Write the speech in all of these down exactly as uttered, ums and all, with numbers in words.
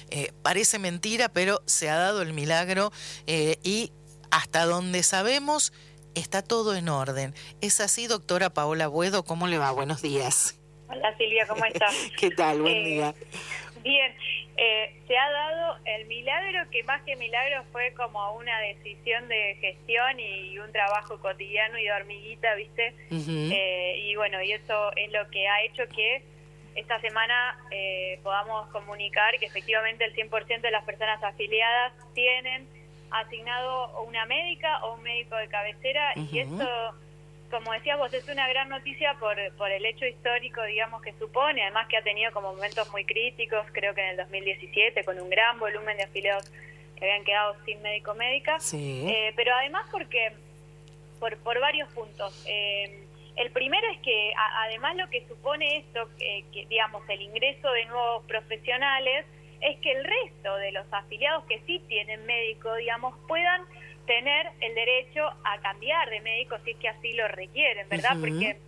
Eh, parece mentira, pero se ha dado el milagro eh, y hasta donde sabemos está todo en orden. ¿Es así, doctora Paola Buedo? ¿Cómo le va? Buenos días. Hola Silvia, ¿cómo estás? ¿Qué tal? Buen eh, día. Bien, eh, se ha dado el milagro que más que milagro fue como una decisión de gestión y un trabajo cotidiano y de hormiguita, ¿viste? Uh-huh. eh, y bueno, y eso es lo que ha hecho que esta semana eh, podamos comunicar que efectivamente el cien por ciento de las personas afiliadas tienen asignado una médica o un médico de cabecera. Uh-huh. Y eso, como decías vos, es una gran noticia por, por el hecho histórico, digamos, que supone, además que ha tenido como momentos muy críticos, creo que en el dos mil diecisiete, con un gran volumen de afiliados que habían quedado sin médico o médica, sí. eh, pero además porque, por, por varios puntos. Eh, el primero es que a, además lo que supone esto, eh, que digamos, el ingreso de nuevos profesionales, es que el resto de los afiliados que sí tienen médico, digamos, puedan tener el derecho a cambiar de médico si es que así lo requieren, ¿verdad? Uh-huh. Porque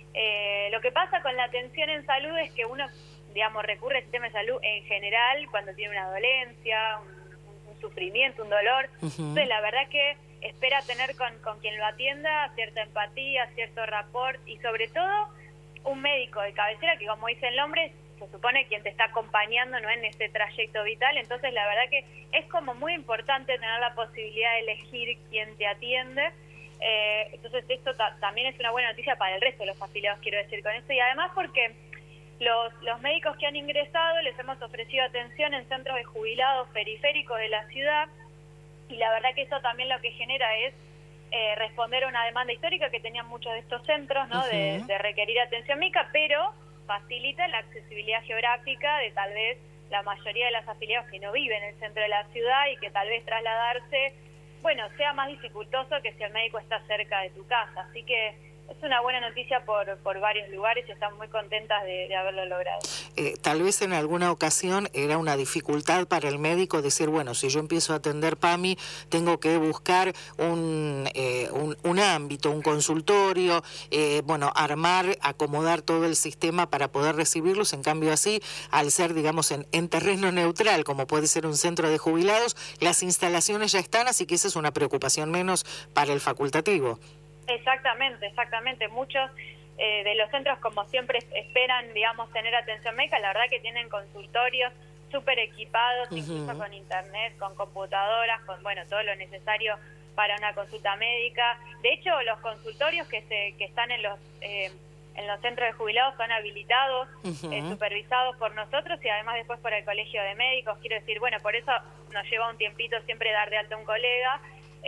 eh, lo que pasa con la atención en salud es que uno, digamos, recurre al sistema de salud en general cuando tiene una dolencia, un, un, un sufrimiento, un dolor. Uh-huh. Entonces, la verdad que espera tener con, con quien lo atienda cierta empatía, cierto rapport y sobre todo un médico de cabecera que, como dice el nombre, se supone quien te está acompañando, ¿no?, en ese trayecto vital. Entonces la verdad que es como muy importante tener la posibilidad de elegir quién te atiende. Eh, entonces esto ta- también es una buena noticia para el resto de los afiliados, quiero decir con esto, y además porque los, los médicos que han ingresado les hemos ofrecido atención en centros de jubilados periféricos de la ciudad, y la verdad que eso también lo que genera es eh, responder a una demanda histórica que tenían muchos de estos centros, ¿no?, uh-huh. de, de requerir atención médica, pero facilita la accesibilidad geográfica de tal vez la mayoría de los afiliados que no viven en el centro de la ciudad y que tal vez trasladarse, bueno, sea más dificultoso que si el médico está cerca de tu casa. Así que es una buena noticia por, por varios lugares y estamos muy contentas de, de haberlo logrado. Eh, tal vez en alguna ocasión era una dificultad para el médico decir, bueno, si yo empiezo a atender PAMI, tengo que buscar un, eh, un, un ámbito, un consultorio, eh, bueno, armar, acomodar todo el sistema para poder recibirlos. En cambio así, al ser, digamos, en, en terreno neutral, como puede ser un centro de jubilados, las instalaciones ya están, así que esa es una preocupación menos para el facultativo. Exactamente, exactamente. Muchos eh, de los centros, como siempre, esperan, digamos, tener atención médica. La verdad que tienen consultorios súper equipados, uh-huh. incluso con internet, con computadoras, con, bueno, todo lo necesario para una consulta médica. De hecho, los consultorios que se que están en los eh, en los centros de jubilados son habilitados, uh-huh. eh, supervisados por nosotros y además después por el Colegio de Médicos. Quiero decir, bueno, por eso nos lleva un tiempito siempre dar de alta a un colega,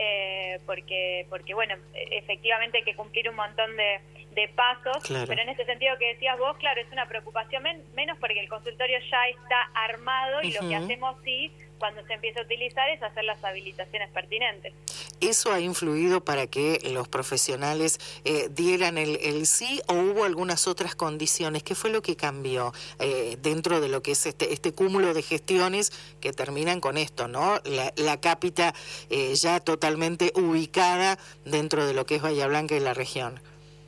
Eh, porque, porque bueno, efectivamente hay que cumplir un montón de, de pasos, claro. Pero en ese sentido que decías vos, claro, es una preocupación men- menos porque el consultorio ya está armado y uh-huh. lo que hacemos sí, cuando se empieza a utilizar, es hacer las habilitaciones pertinentes. ¿Eso ha influido para que los profesionales eh, dieran el, el sí o hubo algunas otras condiciones? ¿Qué fue lo que cambió eh, dentro de lo que es este, este cúmulo de gestiones que terminan con esto, ¿no? La, la cápita eh, ya totalmente ubicada dentro de lo que es Bahía Blanca y la región.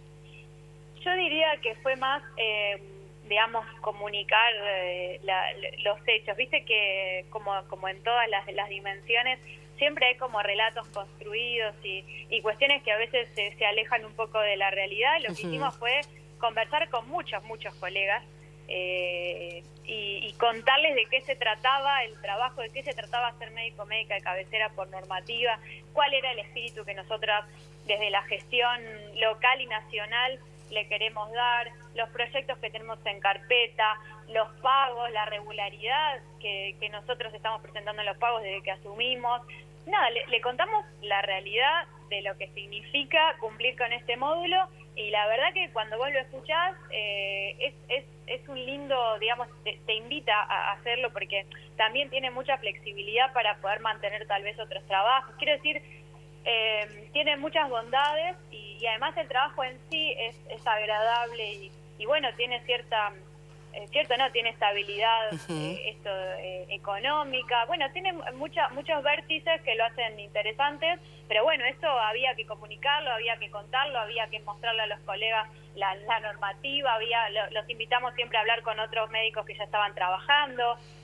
Yo diría que fue más, eh, digamos, comunicar eh, la, los hechos. Viste que como, como en todas las, las dimensiones, siempre hay como relatos construidos y, y cuestiones que a veces se, se alejan un poco de la realidad. Lo que uh-huh. hicimos fue conversar con muchos, muchos colegas eh, y, y contarles de qué se trataba el trabajo, de qué se trataba ser médico médica de cabecera por normativa, cuál era el espíritu que nosotras desde la gestión local y nacional le queremos dar, los proyectos que tenemos en carpeta, los pagos, la regularidad que, que nosotros estamos presentando en los pagos desde que asumimos. Nada, le, le contamos la realidad de lo que significa cumplir con este módulo y la verdad que cuando vos lo escuchás eh, es, es, es un lindo, digamos, te, te invita a hacerlo porque también tiene mucha flexibilidad para poder mantener tal vez otros trabajos. Quiero decir, eh, tiene muchas bondades y, y además el trabajo en sí es, es agradable y, y bueno, tiene cierta... Eh, cierto, no tiene estabilidad uh-huh. eh, esto eh, económica, bueno, tiene mucha, muchos vértices que lo hacen interesantes, pero bueno, esto había que comunicarlo, había que contarlo, había que mostrarle a los colegas la, la normativa, había lo, los invitamos siempre a hablar con otros médicos que ya estaban trabajando,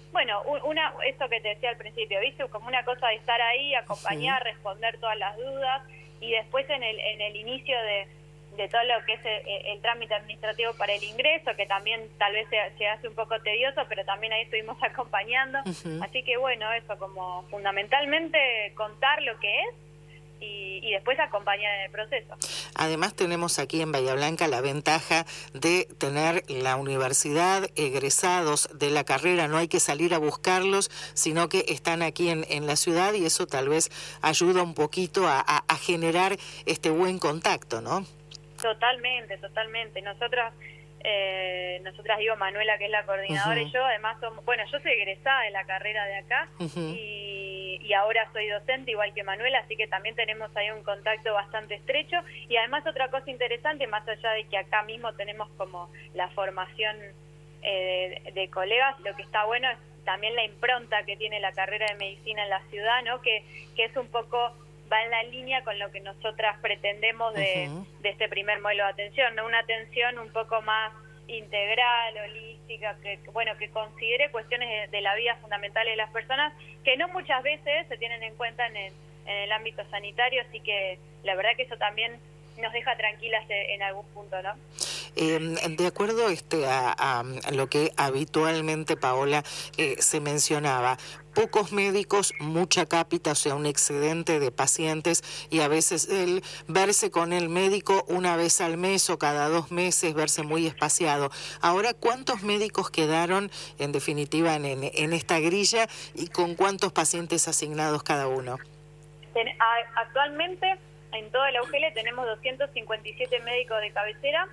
Bueno, una eso que te decía al principio, ¿viste? Como una cosa de estar ahí, acompañar, sí. responder todas las dudas, y después en el en el inicio de, de todo lo que es el, el trámite administrativo para el ingreso, que también tal vez se, se hace un poco tedioso, pero también ahí estuvimos acompañando. Uh-huh. Así que bueno, eso, como fundamentalmente contar lo que es, Y, y después acompañar en el proceso. Además tenemos aquí en Bahía Blanca la ventaja de tener la universidad, egresados de la carrera, no hay que salir a buscarlos, sino que están aquí en, en la ciudad, y eso tal vez ayuda un poquito a, a, a generar este buen contacto, ¿no? Totalmente, totalmente. Nosotras, eh, nosotras digo, Manuela, que es la coordinadora, uh-huh. y yo además somos, bueno, yo soy egresada de la carrera de acá, uh-huh. y, y ahora soy docente igual que Manuela, así que también tenemos ahí un contacto bastante estrecho. Y además otra cosa interesante, más allá de que acá mismo tenemos como la formación eh, de, de colegas, lo que está bueno es también la impronta que tiene la carrera de medicina en la ciudad, ¿no? Que, que es un poco, va en la línea con lo que nosotras pretendemos de, uh-huh. de este primer modelo de atención, ¿no? Una atención un poco más integral, holística, que bueno, que considere cuestiones de, de la vida fundamental de las personas, que no muchas veces se tienen en cuenta en el, en el ámbito sanitario, así que la verdad que eso también nos deja tranquilas en algún punto, ¿no? Eh, de acuerdo este, a, a lo que habitualmente, Paola, eh, se mencionaba, pocos médicos, mucha cápita, o sea, un excedente de pacientes, y a veces el verse con el médico una vez al mes o cada dos meses, verse muy espaciado. Ahora, ¿cuántos médicos quedaron, en definitiva, en, en, en esta grilla, y con cuántos pacientes asignados cada uno? Actualmente, en todo el U G L tenemos doscientos cincuenta y siete médicos de cabecera,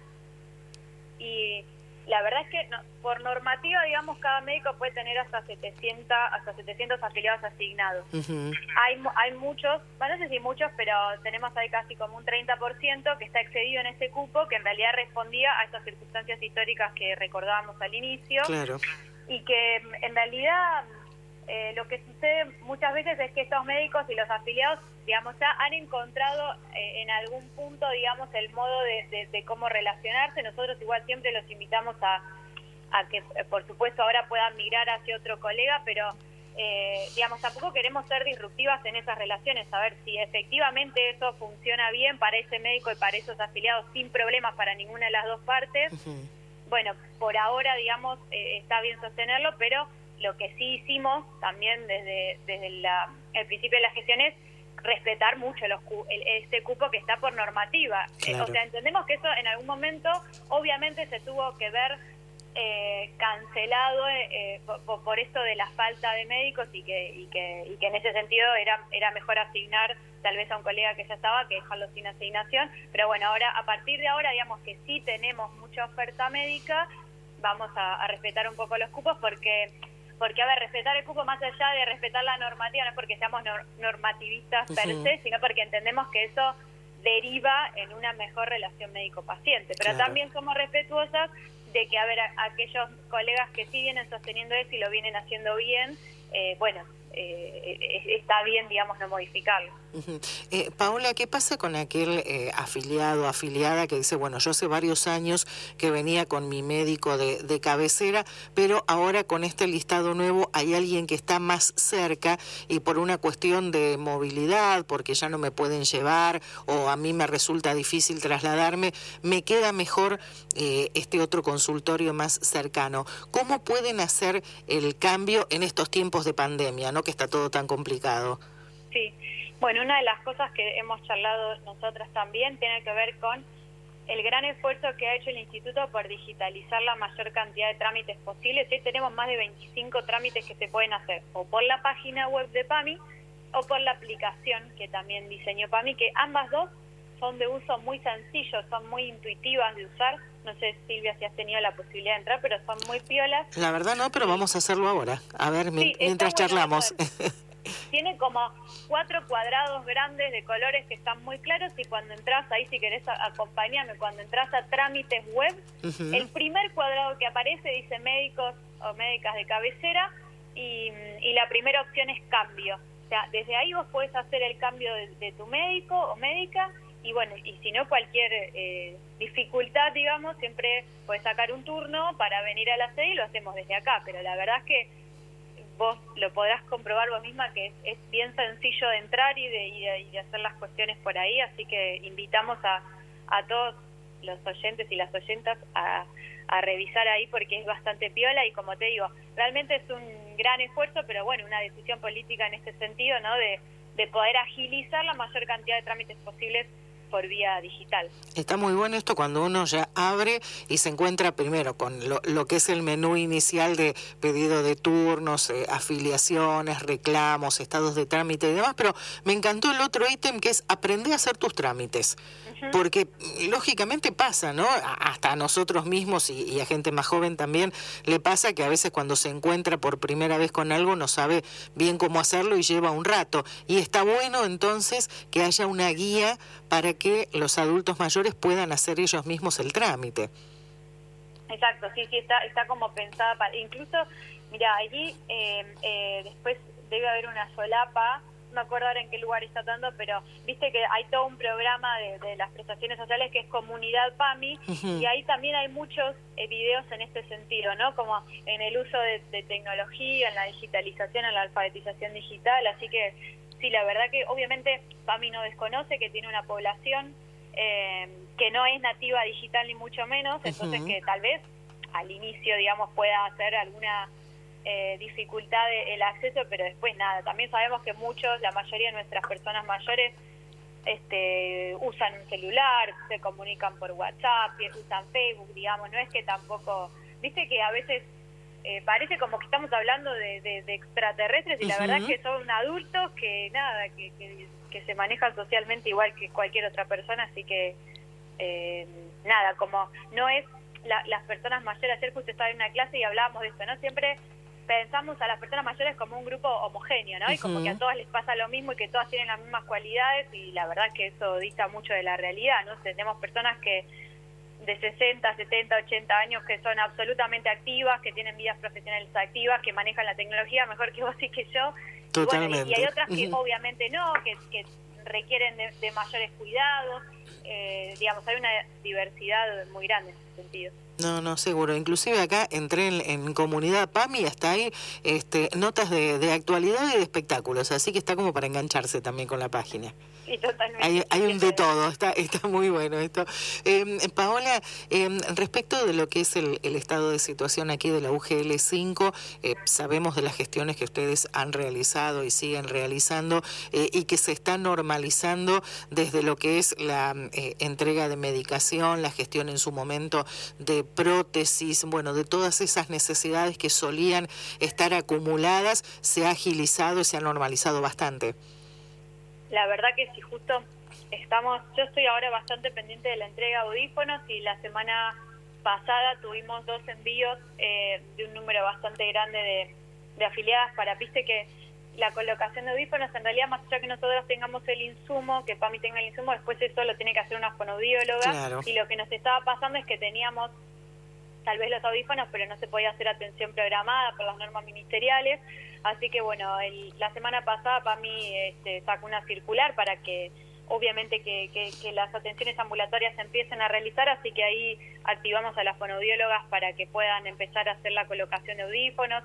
y la verdad es que no, por normativa, digamos, cada médico puede tener hasta setecientos, hasta setecientos afiliados asignados. Uh-huh. Hay hay muchos, bueno, no sé si muchos, pero tenemos ahí casi como un treinta por ciento que está excedido en ese cupo, que en realidad respondía a estas circunstancias históricas que recordábamos al inicio. Claro. Y que en realidad eh, lo que sucede muchas veces es que estos médicos y los afiliados, digamos, ya han encontrado eh, en algún punto, digamos, el modo de, de, de cómo relacionarse. Nosotros igual siempre los invitamos a, a que, eh, por supuesto, ahora puedan migrar hacia otro colega, pero, eh, digamos, tampoco queremos ser disruptivas en esas relaciones, a ver si efectivamente eso funciona bien para ese médico y para esos afiliados sin problemas para ninguna de las dos partes. Uh-huh. Bueno, por ahora, digamos, eh, está bien sostenerlo, pero lo que sí hicimos también desde, desde la, el principio de la gestión es respetar mucho los el, ese cupo que está por normativa. Claro. O sea, entendemos que eso en algún momento obviamente se tuvo que ver eh, cancelado eh, por, por esto de la falta de médicos, y que y que y que en ese sentido era era mejor asignar tal vez a un colega que ya estaba que dejarlo sin asignación. Pero bueno, ahora a partir de ahora, digamos que sí tenemos mucha oferta médica, vamos a, a respetar un poco los cupos, porque Porque, a ver, respetar el cupo más allá de respetar la normativa, no es porque seamos nor- normativistas per uh-huh. se, sino porque entendemos que eso deriva en una mejor relación médico-paciente. Pero claro. también somos respetuosas de que, a ver, a, a aquellos colegas que sí vienen sosteniendo eso y lo vienen haciendo bien, eh, bueno, eh, está bien, digamos, no modificarlo. Uh-huh. Eh, Paola, ¿qué pasa con aquel eh, afiliado, afiliada que dice, bueno, yo hace varios años que venía con mi médico de, de cabecera, pero ahora con este listado nuevo hay alguien que está más cerca y por una cuestión de movilidad, porque ya no me pueden llevar o a mí me resulta difícil trasladarme, me queda mejor eh, este otro consultorio más cercano? ¿Cómo pueden hacer el cambio en estos tiempos de pandemia, ¿no? Que está todo tan complicado? Sí. Bueno, una de las cosas que hemos charlado nosotras también tiene que ver con el gran esfuerzo que ha hecho el Instituto por digitalizar la mayor cantidad de trámites posibles. Hoy tenemos más de veinticinco trámites que se pueden hacer o por la página web de PAMI o por la aplicación que también diseñó PAMI, que ambas dos son de uso muy sencillo, son muy intuitivas de usar. No sé, Silvia, si has tenido la posibilidad de entrar, pero son muy piolas. La verdad no, pero vamos a hacerlo ahora. A ver, sí, mientras bueno charlamos. Tiene como cuatro cuadrados grandes de colores que están muy claros, y cuando entras, ahí si querés acompañarme, cuando entras a trámites web, uh-huh. el primer cuadrado que aparece dice médicos o médicas de cabecera, y, y la primera opción es cambio. O sea, desde ahí vos podés hacer el cambio de, de tu médico o médica, y bueno, y si no, cualquier eh, dificultad, digamos, siempre podés sacar un turno para venir a la sede y lo hacemos desde acá. Pero la verdad es que vos lo podrás comprobar vos misma que es, es bien sencillo de entrar y de, y, de, y de hacer las cuestiones por ahí, así que invitamos a, a todos los oyentes y las oyentas a, a revisar ahí porque es bastante piola y como te digo, realmente es un gran esfuerzo, pero bueno, una decisión política en este sentido, ¿no? De, de poder agilizar la mayor cantidad de trámites posibles por vía digital. Está muy bueno esto cuando uno ya abre y se encuentra primero con lo, lo que es el menú inicial de pedido de turnos, eh, afiliaciones, reclamos, estados de trámite y demás, pero me encantó el otro ítem que es aprender a hacer tus trámites. Porque lógicamente pasa, ¿no? Hasta a nosotros mismos y, y a gente más joven también le pasa que a veces cuando se encuentra por primera vez con algo no sabe bien cómo hacerlo y lleva un rato. Y está bueno entonces que haya una guía para que los adultos mayores puedan hacer ellos mismos el trámite. Exacto, sí, sí, está, está como pensada para... Incluso, mira, allí eh, eh, después debe haber una solapa, no me acuerdo ahora en qué lugar está tanto, pero viste que hay todo un programa de, de las prestaciones sociales que es Comunidad PAMI, uh-huh. y ahí también hay muchos eh, videos en este sentido, ¿no? Como en el uso de, de tecnología, en la digitalización, en la alfabetización digital, así que sí, la verdad que obviamente PAMI no desconoce que tiene una población eh, que no es nativa digital ni mucho menos, entonces uh-huh. que tal vez al inicio, digamos, pueda hacer alguna... Eh, dificultad de, el acceso, pero después nada, también sabemos que muchos, la mayoría de nuestras personas mayores este, usan un celular, se comunican por WhatsApp, usan Facebook, digamos, no es que tampoco, viste que a veces eh, parece como que estamos hablando de, de, de extraterrestres y uh-huh. la verdad es que son adultos que nada, que, que, que se manejan socialmente igual que cualquier otra persona, así que eh, nada, como no es la, las personas mayores, ayer justo estaba en una clase y hablábamos de esto, ¿no? Siempre pensamos a las personas mayores como un grupo homogéneo, ¿no? Uh-huh. Y como que a todas les pasa lo mismo y que todas tienen las mismas cualidades y la verdad es que eso dista mucho de la realidad, ¿no? Tenemos personas que de sesenta, setenta, ochenta años que son absolutamente activas, que tienen vidas profesionales activas, que manejan la tecnología mejor que vos y que yo. Totalmente. Y, bueno, y, y hay otras que uh-huh. obviamente no, que, que requieren de, de mayores cuidados. Eh, digamos, hay una diversidad muy grande en ese sentido. No, no, seguro. Inclusive acá entré en, en Comunidad PAMI y hasta ahí este, notas de, de actualidad y de espectáculos, así que está como para engancharse también con la página. Sí, totalmente. Hay, hay un de todo, está está muy bueno esto. Eh, Paola, eh, respecto de lo que es el, el estado de situación aquí de la U G L cinco, eh, sabemos de las gestiones que ustedes han realizado y siguen realizando eh, y que se está normalizando desde lo que es la eh, entrega de medicación, la gestión en su momento de prótesis, bueno, de todas esas necesidades que solían estar acumuladas, se ha agilizado y se ha normalizado bastante. La verdad que sí, justo estamos, yo estoy ahora bastante pendiente de la entrega de audífonos y la semana pasada tuvimos dos envíos eh, de un número bastante grande de, de afiliadas para, viste que la colocación de audífonos en realidad más allá que nosotros tengamos el insumo, que PAMI tenga el insumo, después eso lo tiene que hacer una fonoaudióloga. Claro. Y lo que nos estaba pasando es que teníamos tal vez los audífonos, pero no se podía hacer atención programada por las normas ministeriales. Así que bueno, el, la semana pasada PAMI este, sacó una circular para que obviamente que, que, que las atenciones ambulatorias se empiecen a realizar, así que ahí activamos a las fonoaudiólogas para que puedan empezar a hacer la colocación de audífonos.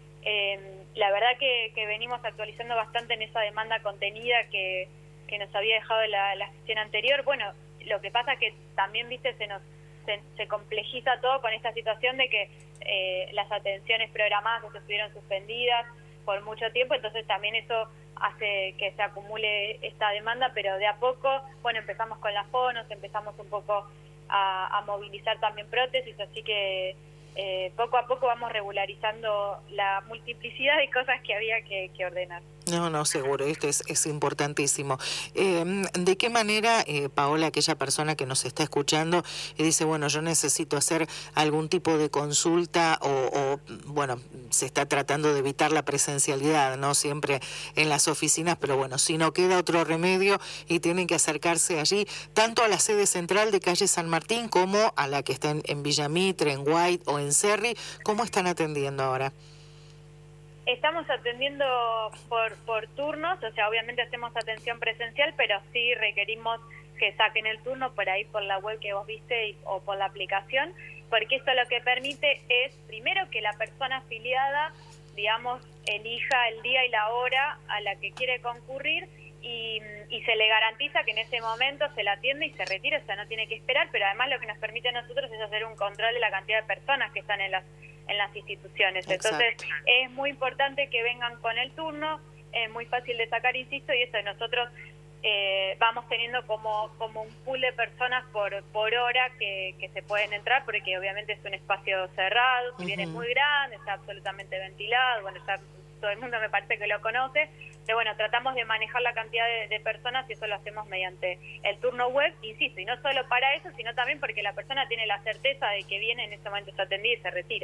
Eh, la verdad que, que venimos actualizando bastante en esa demanda contenida que, que nos había dejado la, la gestión anterior. Bueno, lo que pasa que también, viste, se nos se, se complejiza todo con esta situación de que eh, las atenciones programadas estuvieron suspendidas por mucho tiempo, entonces también eso hace que se acumule esta demanda, pero de a poco, bueno, empezamos con las fonos, empezamos un poco a, a movilizar también prótesis, así que eh, poco a poco vamos regularizando la multiplicidad de cosas que había que, que ordenar. No, no, seguro, esto es, es importantísimo. Eh, ¿De qué manera, eh, Paola, aquella persona que nos está escuchando y dice, bueno, yo necesito hacer algún tipo de consulta o, o, bueno, se está tratando de evitar la presencialidad, ¿no? Siempre en las oficinas, pero bueno, si no queda otro remedio y tienen que acercarse allí, tanto a la sede central de calle San Martín como a la que está en, en Villa Mitre, en White o en Cerri, ¿cómo están atendiendo ahora? Estamos atendiendo por, por turnos, o sea, obviamente hacemos atención presencial, pero sí requerimos que saquen el turno por ahí, por la web que vos viste y, o por la aplicación, porque esto lo que permite es, primero, que la persona afiliada, digamos, elija el día y la hora a la que quiere concurrir y, y se le garantiza que en ese momento se la atiende y se retira, o sea, no tiene que esperar, pero además lo que nos permite a nosotros es hacer un control de la cantidad de personas que están en las, en las instituciones. Exacto. Entonces, es muy importante que vengan con el turno, es muy fácil de sacar, insisto, y eso nosotros eh, vamos teniendo como, como un pool de personas por, por hora que, que se pueden entrar, porque obviamente es un espacio cerrado, si bien es muy grande, está absolutamente ventilado, bueno, ya todo el mundo me parece que lo conoce, pero bueno, tratamos de manejar la cantidad de, de personas y eso lo hacemos mediante el turno web, insisto, y no solo para eso, sino también porque la persona tiene la certeza de que viene en ese momento se atendida y se retira.